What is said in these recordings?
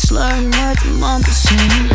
slurring words and mumble saying,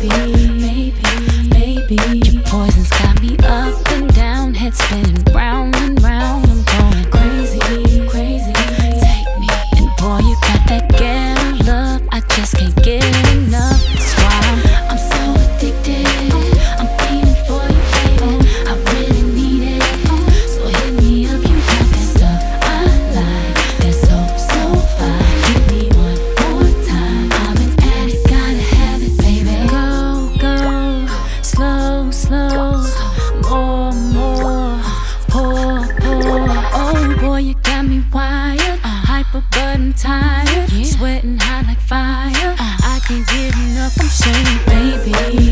baby, your poison's got me up and down, head spinning round and round. I'm going crazy. Take me, and boy, you got that ghetto love, I just can't get enough. That's why I'm so addicted. I'm feeling for you, baby. I really need it. So hit me up, you got that stuff I like. That's so fine. Give me one more time. I'm an addict, gotta have it, baby. Go, slow, more, pour. Oh boy, you got me wired, hyper but I'm tired, sweating hot like fire. I can't get enough. I'm saying, baby,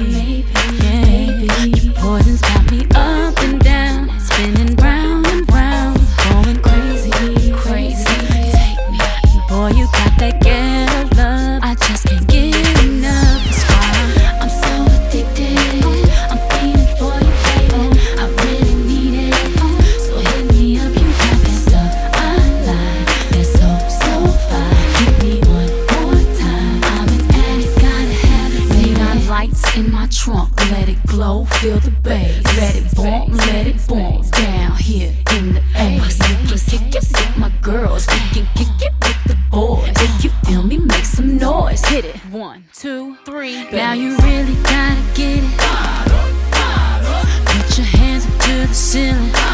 your poison's got me up and down, spinning round and round, going crazy. Take me, boy, you got that ghetto love, I just can't get enough. That's why I'm so addicted. I'm feeling for you, baby. I really need it. So hit me up, you got that stuff I like. That's so fine. Give me one more time. I'm an addict, gotta have it, baby. Neon lights in my trunk, let it glow, feel the bass. Let it boom, down here in the A. You can kick it with my girls, you can kick it with the boys. If you feel me, make some noise. Hit it, 1, 2, 3. Now you really gotta get it. Put your hands up to the ceiling.